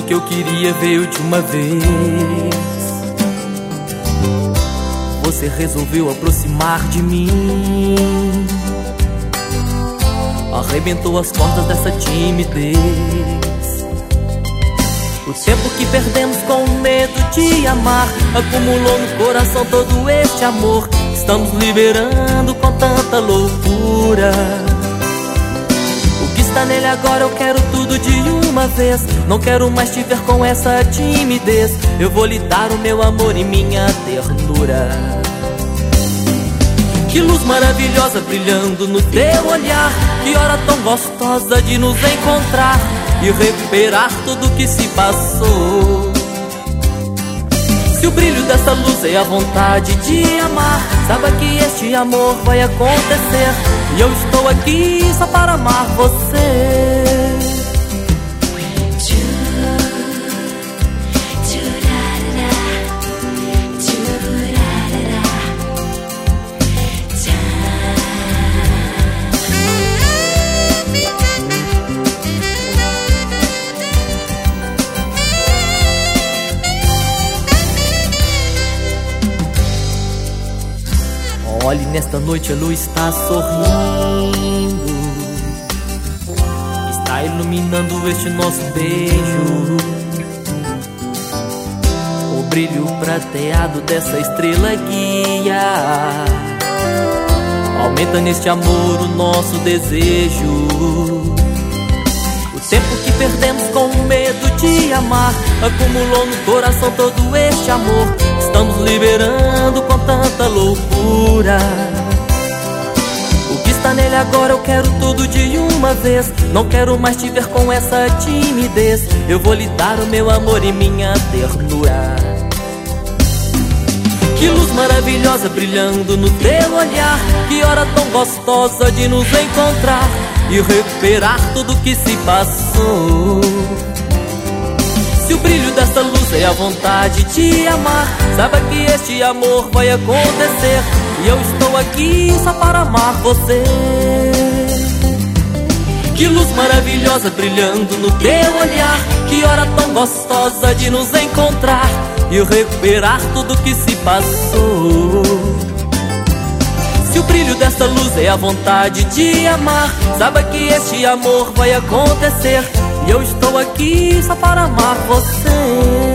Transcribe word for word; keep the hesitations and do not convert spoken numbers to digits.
que eu queria veio de uma vez. Você resolveu aproximar de mim, arrebentou as cordas dessa timidez. O tempo que perdemos com medo de amar acumulou no coração todo este amor. Estamos liberando com tanta loucura. O que está nele agora eu quero tudo de uma vez. Não quero mais te ver com essa timidez. Eu vou lhe dar o meu amor e minha ternura. Que luz maravilhosa brilhando no teu olhar. Que hora tão gostosa de nos encontrar e recuperar tudo que se passou. Se o brilho dessa luz é a vontade de amar, saiba que este amor vai acontecer. E eu estou aqui só para amar você. Olhe, nesta noite a luz está sorrindo, está iluminando este nosso beijo. O brilho prateado dessa estrela guia aumenta neste amor o nosso desejo. O tempo que perdemos com medo de amar acumulou no coração todo este amor. Estamos liberando com tanta loucura. O que está nele agora eu quero tudo de uma vez. Não quero mais te ver com essa timidez. Eu vou lhe dar o meu amor e minha ternura. Que luz maravilhosa brilhando no teu olhar. Que hora tão gostosa de nos encontrar e recuperar tudo que se passou. Se o brilho dessa luz é a vontade de amar, saiba que este amor vai acontecer. E eu estou aqui só para amar você. Que luz maravilhosa brilhando no teu olhar. Que hora tão gostosa de nos encontrar e recuperar tudo que se passou. Se o brilho dessa luz é a vontade de amar, saiba que este amor vai acontecer. E eu estou aqui só para amar você.